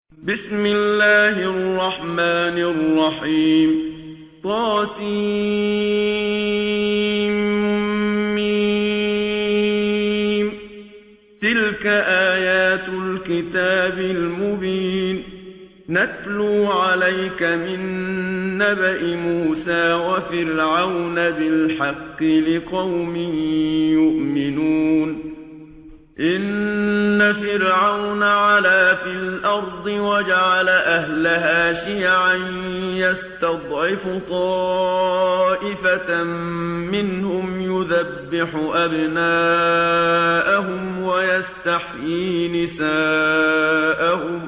بسم الله الرحمن الرحيم طاسيم تلك آيات الكتاب المبين نتلو عليك من نبأ موسى وفرعون بالحق لقوم يؤمنون إن فرعون علا في الأرض وجعل أهلها شيعا يستضعف طائفة منهم يذبح أبناءهم ويستحيي نساءهم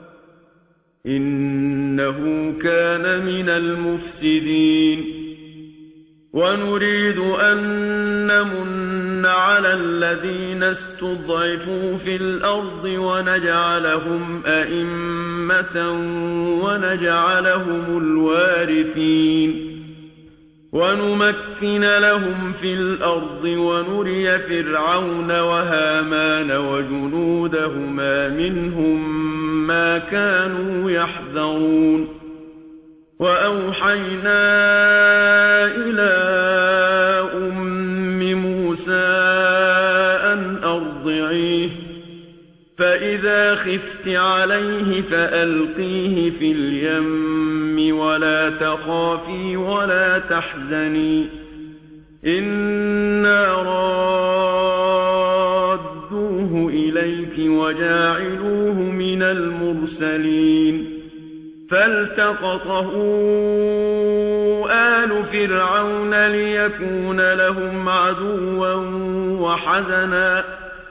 إنه كان من المفسدين ونريد أن نمن على الذين استضعفوا في الأرض ونجعلهم أئمة ونجعلهم الوارثين ونمكن لهم في الأرض ونري فرعون وهامان وجنودهما منهم ما كانوا يحذرون وأوحينا إلى أم موسى أن أرضعيه فإذا خفت عليه فألقيه في اليم ولا تخافي ولا تحزني إنا رادوه إليك وجاعلوه من المرسلين فالتقطه آل فرعون ليكون لهم عدوا وحزنا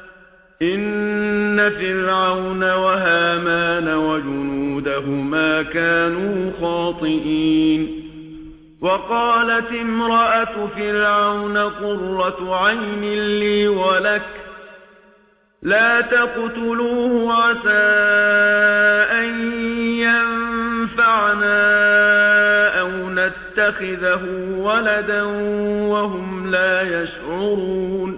إن فرعون وهامان وجنودهما كانوا خاطئين وقالت امرأة فرعون قرة عين لي ولك لا تقتلوه عسى أن ينفعنا أو نتخذه ولدا وهم لا يشعرون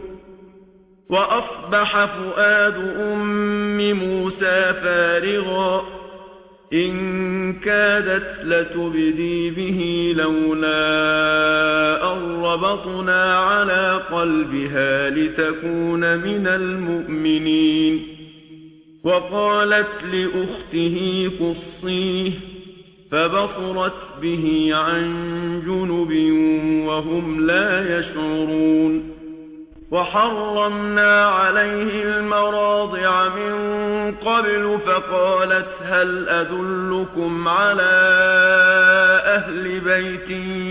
وأصبح فؤاد أم موسى فارغا إن كادت لتبدي به لولا أن ربطنا على قلبها لتكون من المؤمنين وقالت لأخته قصيه فبصرت به عن جنب وهم لا يشعرون وحرمنا عليه المراضع من قبل فقالت هل أدلكم على أهل بيت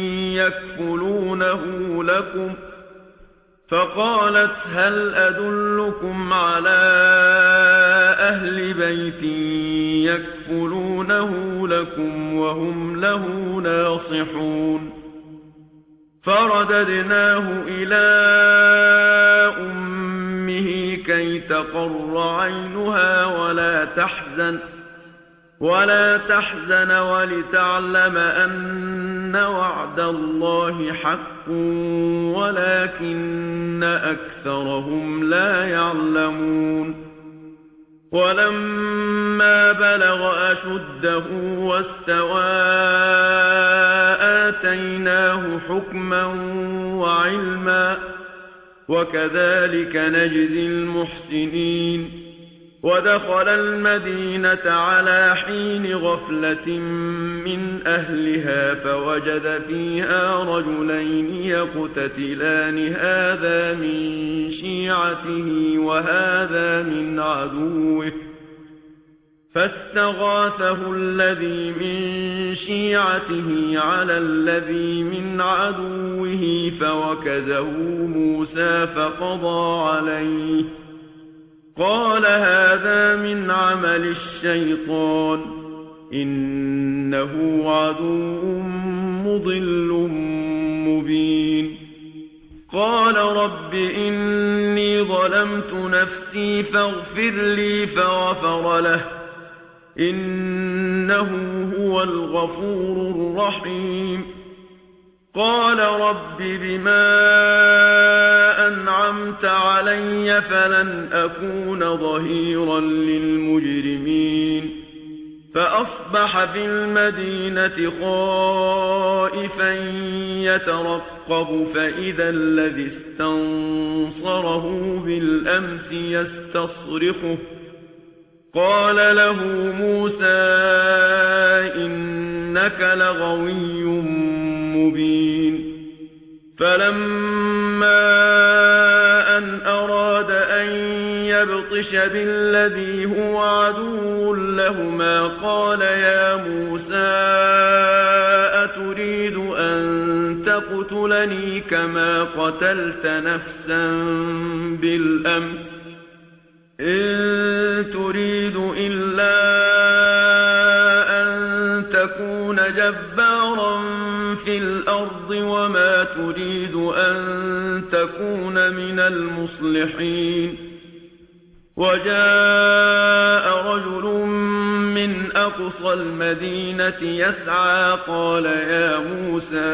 يكفلونه لكم وهم له ناصحون فرددناه إلى أمه كي تقر عينها ولا تحزن ولتعلم أن وعد الله حق ولكن أكثرهم لا يعلمون ولما بلغ أشده واستوى آتيناه حكما وعلما وكذلك نجزي المحسنين ودخل المدينة على حين غفلة من أهلها فوجد فيها رجلين يقتتلان هذا من شيعته وهذا من عدوه فاستغاثه الذي من شيعته على الذي من عدوه فوكزه موسى فقضى عليه قال هذا من عمل الشيطان إنه عدو مضل مبين قال رب إني ظلمت نفسي فاغفر لي فغفر له إنه هو الغفور الرحيم قال رب بما أنعمت علي فلن أكون ظهيرا للمجرمين فأصبح في المدينة خائفا يترقب فإذا الذي استنصره بالأمس يستصرخه قال له موسى إنك لغوي مبين فلما أن أراد أن يبطش بالذي هو عدو لهما قال يا موسى أتريد أن تقتلني كما قتلت نفسا بالأمس إن تريد إلا أن تكون جبارا في الأرض وما تريد أن تكون من المصلحين وجاء رجل من أقصى المدينة يسعى قال يا موسى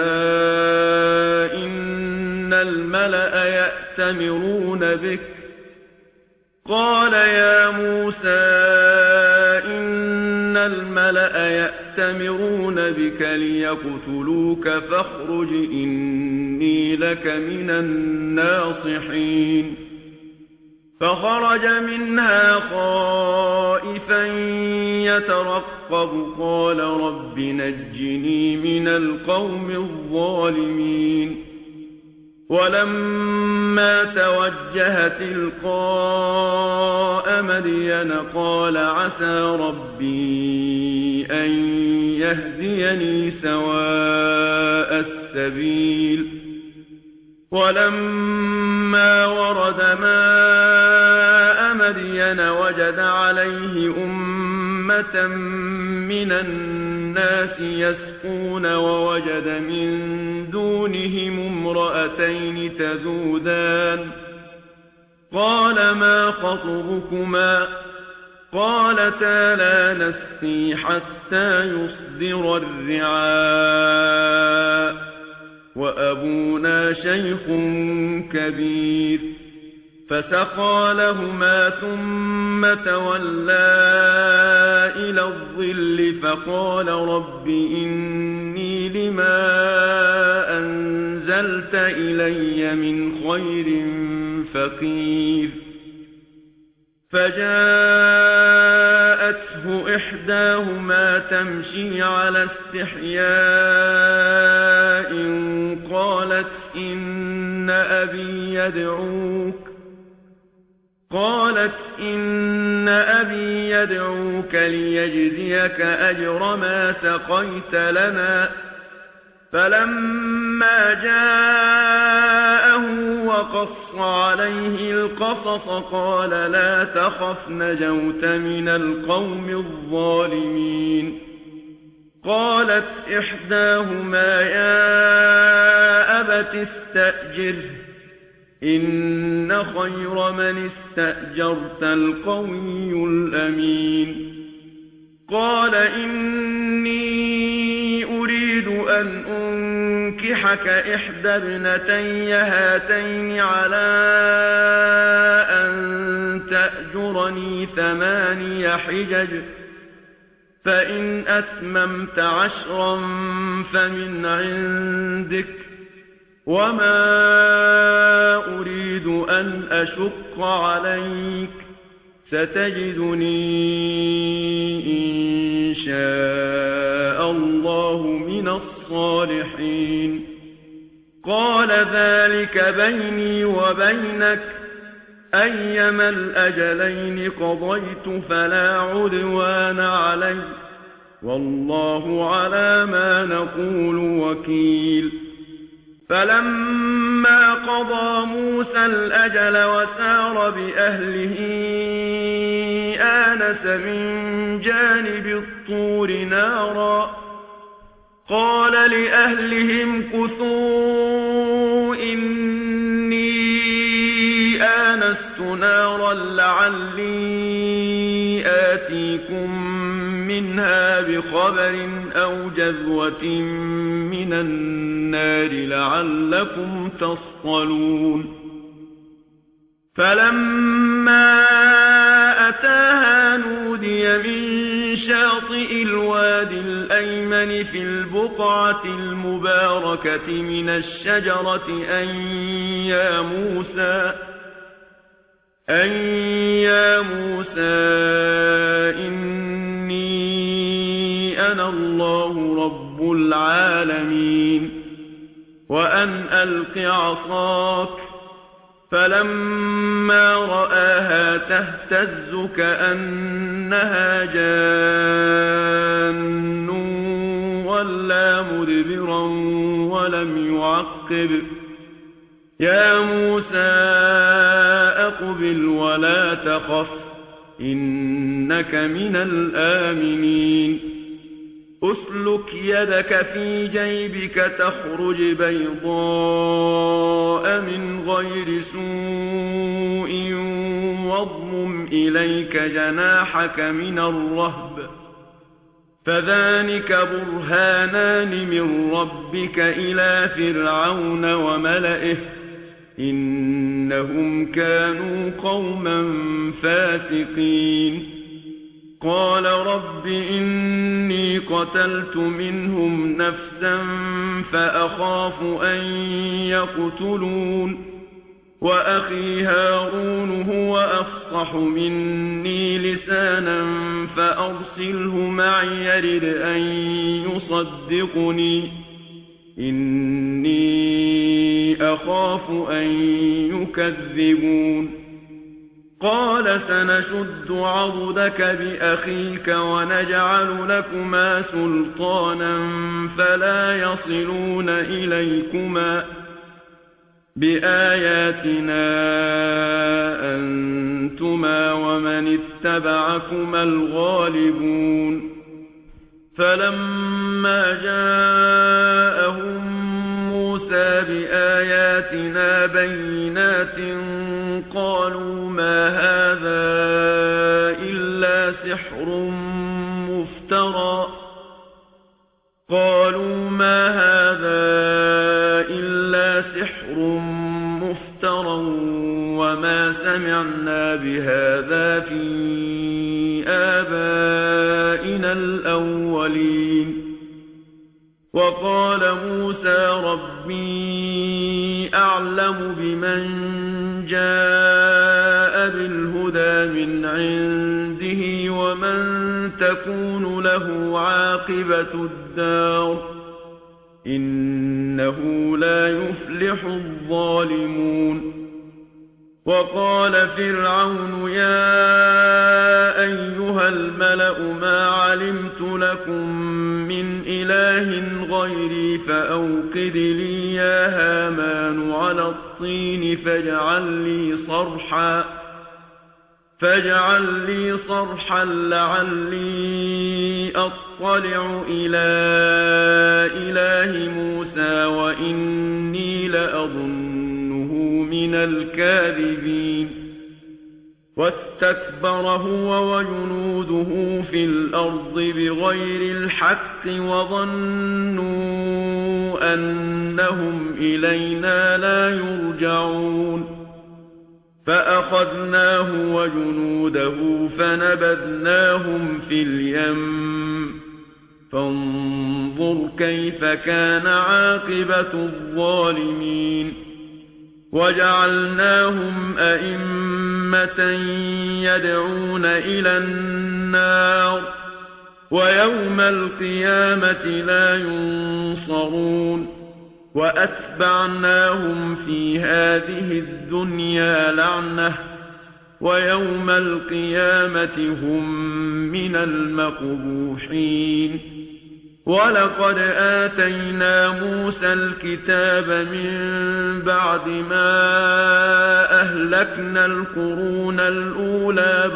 إن الملأ يأتمرون بك قال يا موسى إن الملأ يأتمرون بك ليقتلوك فاخرج إني لك من الناصحين فخرج منها خائفا يترقب قال رب نجني من القوم الظالمين ولما توجه تلقاء مدين قال عسى ربي أن يهديني سواء السبيل ولما ورد ماء مدين وجد عليه أمة من الناس يسقون ووجد من دونهم امرأتين تذودان قال ما خطبكما قالتا لا نسقي حتى يصدر الرعاء وأبونا شيخ كبير فسقى لهما ثم تولى إلى الظل فقال رب إني لما أنزلت إلي من خير فقير فجاءته إحداهما تمشي على استحياء قالت إن أبي يدعوك ليجزيك أجر ما سقيت لنا فلما جاءه وقص عليه القصص قال لا تخف نجوت من القوم الظالمين قالت إحداهما يا أبت استأجره إن خير من استأجرت القوي الأمين قال إني أريد أن أنكحك إحدى ابنتي هاتين على أن تأجرني 8 حجج فإن أتممت 10 فمن عندك وما أريد أن أشق عليك ستجدني إن شاء الله من الصالحين قال ذلك بيني وبينك أيما الأجلين قضيت فلا عدوان علي والله على ما نقول وكيل فلما قضى موسى الأجل وسار بأهله آنس من جانب الطور نارا قال لأهلهم كثوا إني آنست نارا لعلي آتيكم منها بخبر أو جذوة من النار لعلكم تصطلون فلما أتاها نودي من شاطئ شاطئ الوادي الأيمن في البقعة المباركة من الشجرة أن يا موسى إني أنا الله رب العالمين وأن ألق عصاك فلما رآها تهتز كأنها جان ولا مدبرا ولم يعقب يا موسى أقبل ولا تخف إنك من الآمنين أسلك يدك في جيبك تخرج بيضاء من غير سوء واضمم إليك جناحك من الرهب فذلك برهانان من ربك إلى فرعون وملئه إنهم كانوا قوما فاسقين قال رب إني قتلت منهم نفسا فأخاف أن يقتلون وأخي هارون هو أفصح مني لسانا فأرسله معي يرد أن يصدقني إني أخاف أن يكذبون قال سنشد عضدك بأخيك ونجعل لكما سلطانا فلا يصلون إليكما بآياتنا أنتما ومن اتبعكما الغالبون فلما جاءهم موسى بآياتنا بينات قالوا ما هذا إلا سحر مفترى وما سمعنا بهذا في آبائنا الأولين وقال موسى ربي أعلم بمن جاء بالهدى من عنده ومن تكون له عاقبة الدار إنه لا يفلح الظالمون وقال فرعون يا أيها الملأ ما علمت لكم من إله غيري فأوقد لي يا هامان على الطين فاجعل لي صرحا لعلي أطلع إلى إله موسى وإني لأظنه من الكاذبين واستكبر هو وجنوده في الأرض بغير الحق وظنوا أنهم إلينا لا يرجعون فأخذناه وجنوده فنبذناهم في اليم فانظر كيف كان عاقبة الظالمين وجعلناهم أئمة يدعون إلى النار ويوم القيامة لا ينصرون وأتبعناهم في هذه الدنيا لعنة ويوم القيامة هم من المقبوحين ولقد آتينا موسى الكتاب من بعد ما أهلكنا القرون الأولى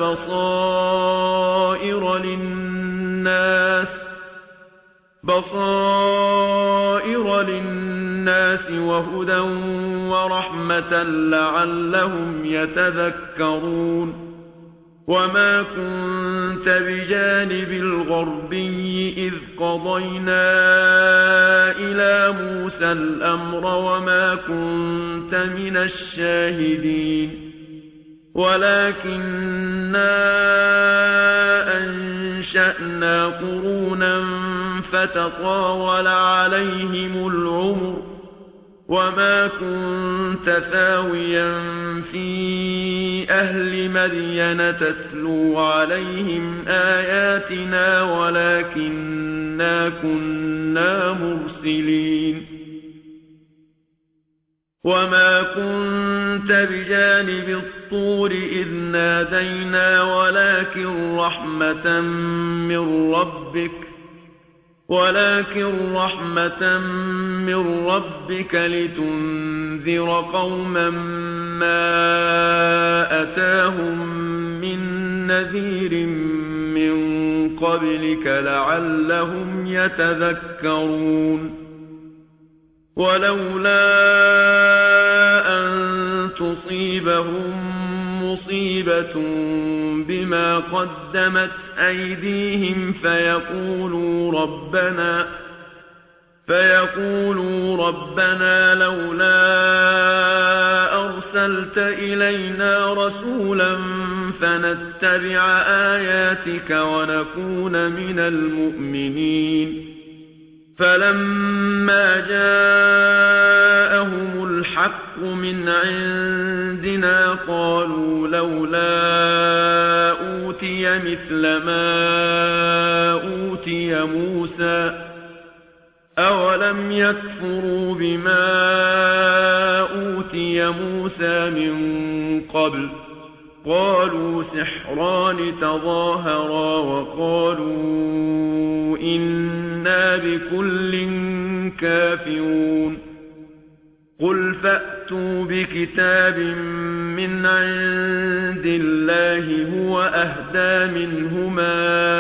بصائر للناس وهدى ورحمة لعلهم يتذكرون وما كنت بجانب الغربي إذ قضينا إلى موسى الأمر وما كنت من الشاهدين ولكننا أنشأنا أنشأنا قرونا فتطاول عليهم العمر وما كنت ثاويا في أهل مدين تتلو عليهم آياتنا ولكننا كنا مرسلين وما كنت بجانب الطور إذ نادينا ولكن رحمة من ربك لتنذر قوما ما أتاهم من نذير من قبلك لعلهم يتذكرون ولولا أن تصيبهم مصيبة بما قدمت أيديهم فيقولوا ربنا لولا أرسلت إلينا رسولا فنتبع آياتك ونكون من المؤمنين فلما جاءهم الحق من عندنا قالوا لولا أوتي مثل ما أوتي موسى أولم يكفروا بما أوتي موسى من قبل قالوا سحران تظاهرا وقالوا إنا بكل كافرون قل فأتوا بكتاب من عند الله هو أهدى منهما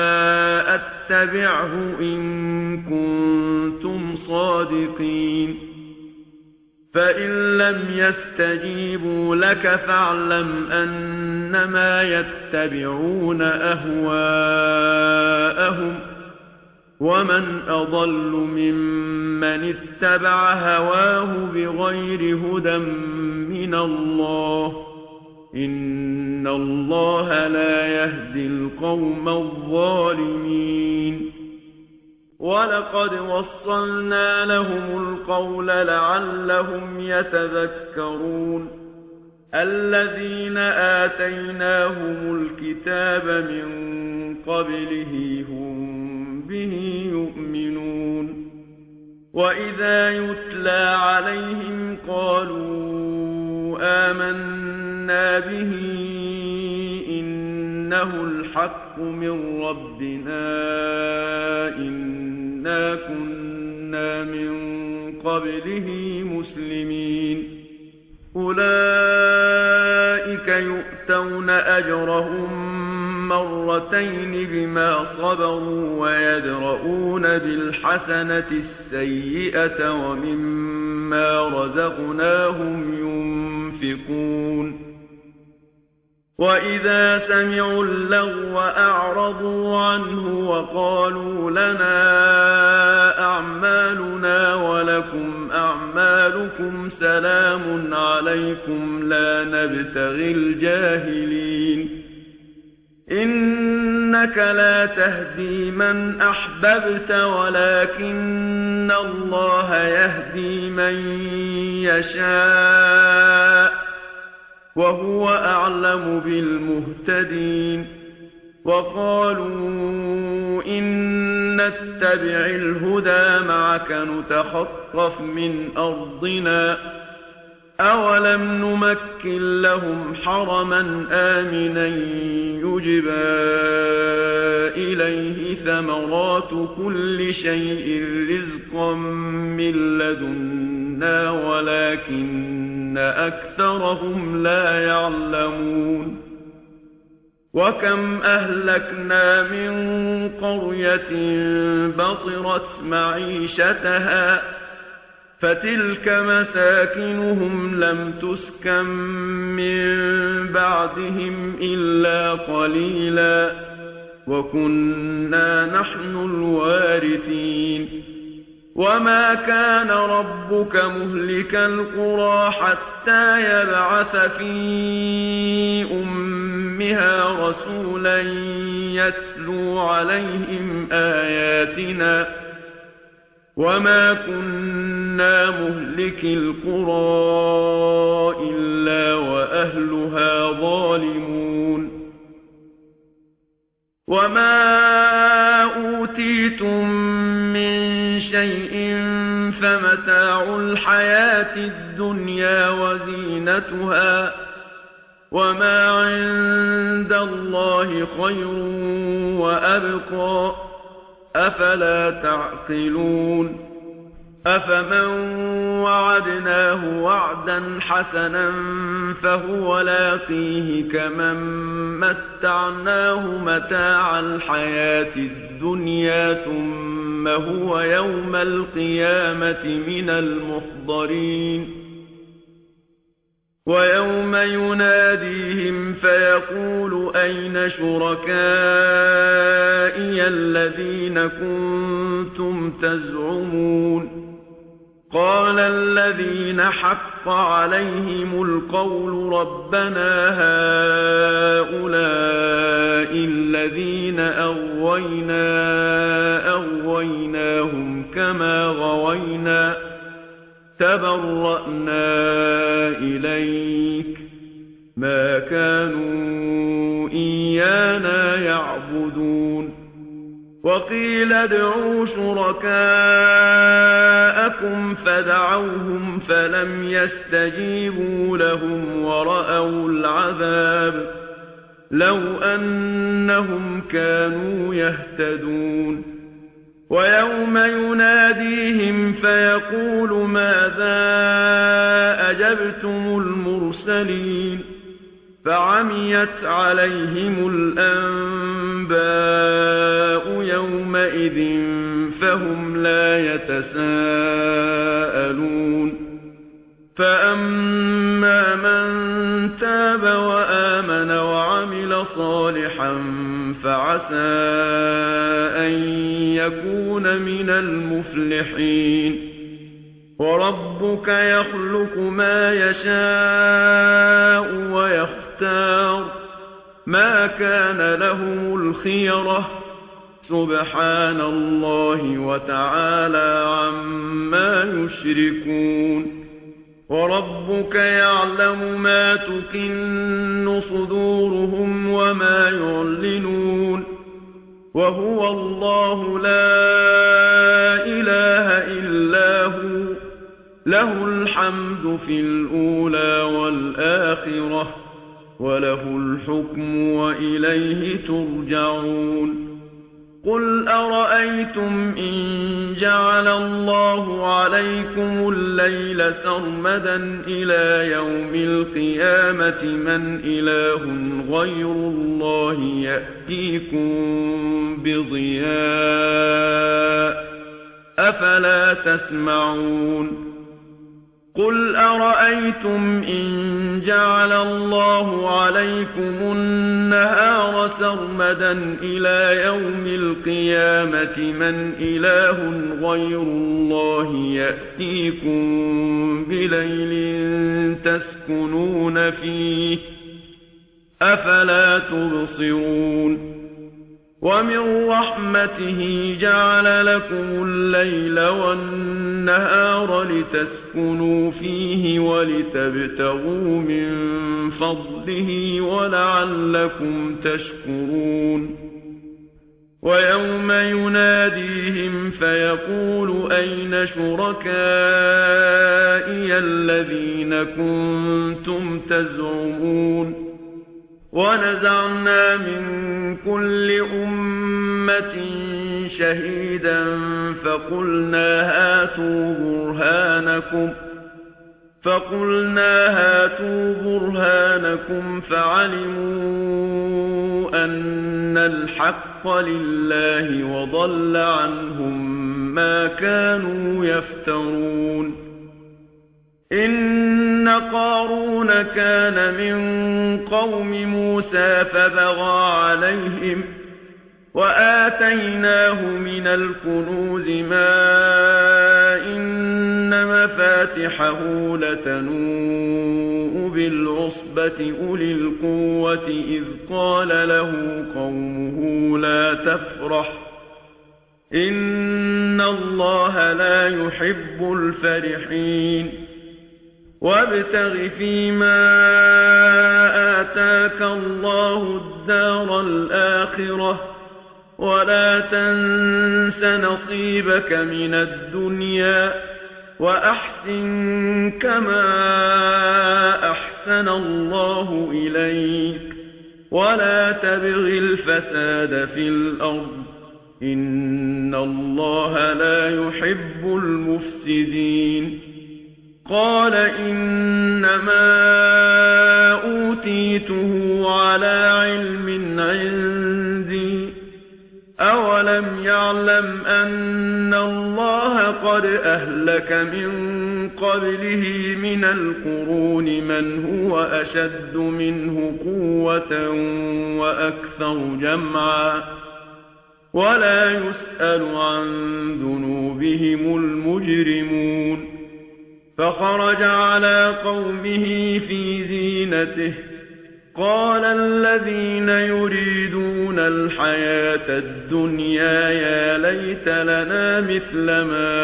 أتبعه إن كنتم صادقين فإن لم يستجيبوا لك فاعلم أنما يتبعون أهواءهم ومن أضل ممن اتبع هواه بغير هدى من الله إن الله لا يهدي القوم الظالمين ولقد وصلنا لهم القول لعلهم يتذكرون الذين آتيناهم الكتاب من قبله هم به يؤمنون وإذا يتلى عليهم قالوا آمنا به إنه الحق من ربنا إنا كنا من قبله مسلمين أولئك يؤتون أجرهم مرتين بما صبروا ويدرؤون بالحسنة السيئة ومما رزقناهم ينفقون وإذا سمعوا اللغو أعرضوا عنه وقالوا لنا أعمالنا ولكم أعمالكم سلام عليكم لا نبتغي الجاهلين إنك لا تهدي من أحببت ولكن الله يهدي من يشاء وهو أعلم بالمهتدين وقالوا إن نتبع الهدى معك نتخطف من أرضنا أولم نمكن لهم حرما آمنا يجبى إليه ثمرات كل شيء رزقا من لدنا ولكن أكثرهم لا يعلمون وكم أهلكنا من قرية بطرت معيشتها فتلك مساكنهم لم تسكن من بعدهم إلا قليلا وكنا نحن الوارثين وما كان ربك مهلك القرى حتى يبعث في أمها رسولا يتلو عليهم آياتنا وما كنا مهلكي القرى إلا وأهلها ظالمون وما أوتيتم من شيء فمتاع الحياة الدنيا وزينتها وما عند الله خير وأبقى أفلا تعقلون أفمن وعدناه وعدا حسنا فهو لاقيه كمن متعناه متاع الحياة الدنيا ثم هو يوم القيامة من المحضرين ويوم يناديهم فيقول أين شركائي الذين كنتم تزعمون قال الذين حق عليهم القول ربنا هؤلاء الذين أغويناهم كما غوينا تبرأنا إليك ما كانوا إيانا يعبدون وقيل ادعوا شركاءكم فدعوهم فلم يستجيبوا لهم ورأوا العذاب لو أنهم كانوا يهتدون ويوم يناديهم فيقول ماذا أجبتم المرسلين فعميت عليهم الأنباء يومئذ فهم لا يتساءلون فأما من تاب وآمن وعمل صالحا فعسى أن يكون من المفلحين وربك يخلق ما يشاء ويختار ما كان لهم الخيرة سبحان الله وتعالى عما يشركون وربك يعلم ما تكن صدورهم وما يعلنون وهو الله لا إله إلا هو له الحمد في الأولى والآخرة وله الحكم وإليه ترجعون قل أرأيتم إن جعل الله عليكم الليل سرمدا إلى يوم القيامة من إله غير الله يأتيكم بضياء أفلا تسمعون قل أرأيتم إن جعل الله عليكم النهار سرمدا إلى يوم القيامة من إله غير الله يأتيكم بليل تسكنون فيه أفلا تبصرون ومن رحمته جعل لكم الليل والنهار لتسكنوا فيه ولتبتغوا من فضله ولعلكم تشكرون ويوم يناديهم فيقول أين شركائي الذين كنتم تزعمون ونزعنا من كل أمة شهيدا فقلنا هاتوا برهانكم فعلموا أن الحق لله وضل عنهم ما كانوا يفترون إن قارون كان من قوم موسى فبغى عليهم وآتيناه من الكنوز ما إن مفاتحه لتنوء بالعصبة أولي القوة إذ قال له قومه لا تفرح إن الله لا يحب الفرحين وابتغ فيما آتاك الله الدار الآخرة ولا تنس نصيبك من الدنيا وأحسن كما أحسن الله إليك ولا تبغ الفساد في الأرض إن الله لا يحب المفسدين قال إنما أوتيته على علم عندي أولم يعلم أن الله قد أهلك من قبله من القرون من هو أشد منه قوة وأكثر جمعا ولا يسأل عن ذنوبهم المجرمون فخرج على قومه في زينته قال الذين يريدون الحياة الدنيا يا ليت لنا مثل ما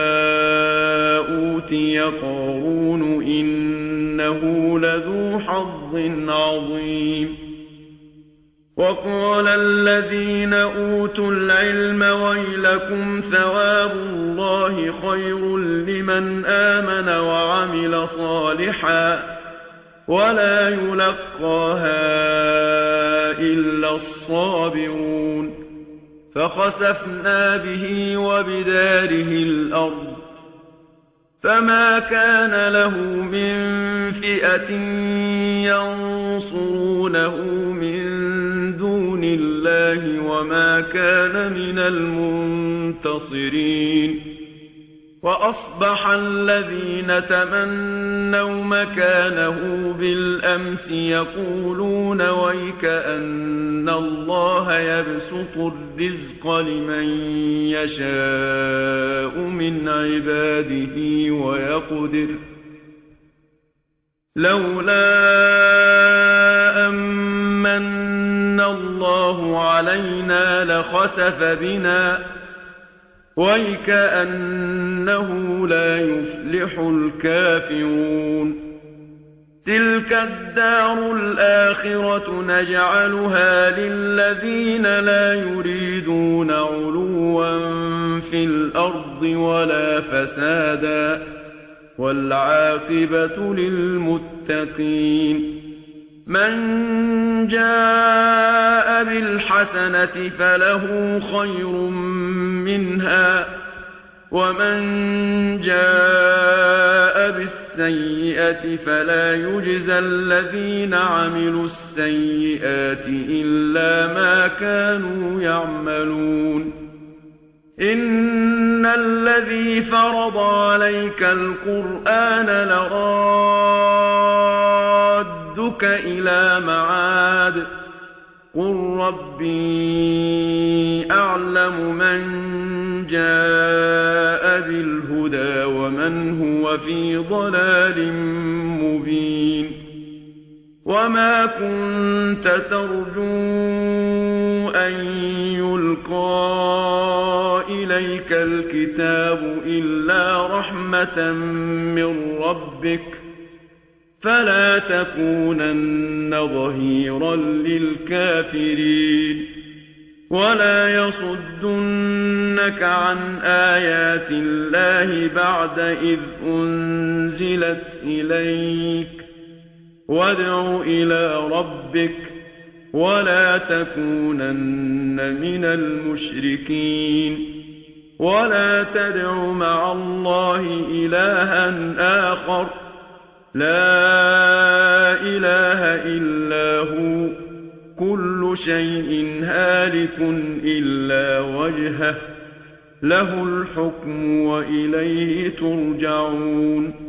أوتي قارون إنه لذو حظ عظيم وقال الذين أوتوا العلم ويلكم ثواب الله خير لمن آمن وعمل صالحا ولا يلقاها إلا الصابرون فخسفنا به وبداره الأرض فما كان له من فئة ينصرونه من دون الله وما كان من المنتصرين وأصبح الذين تمنوا مكانه بالأمس يقولون ويكأن الله يبسط الرزق لمن يشاء من عباده ويقدر لولا أمن الله علينا لخسف بنا ويكأنه لا يفلح الكافرون تلك الدار الآخرة نجعلها للذين لا يريدون علوا في الأرض ولا فسادا والعاقبة للمتقين من جاء بالحسنة فله خير منها ومن جاء بالسيئة فلا يجزى الذين عملوا السيئات إلا ما كانوا يعملون إن الذي فرض عليك القرآن لرادك إلى معاد قل ربي أعلم من جاء بالهدى ومن هو في ضلال مبين وما كنت ترجو أن يلقى إليك الكتاب إلا رحمة من ربك فلا تكونن ظهيرا للكافرين ولا يصدنك عن آيات الله بعد إذ أنزلت إليك وادع إلى ربك ولا تكونن من المشركين ولا تدع مع الله إلها آخر لا إله إلا هو كل شيء هالك إلا وجهه له الحكم وإليه ترجعون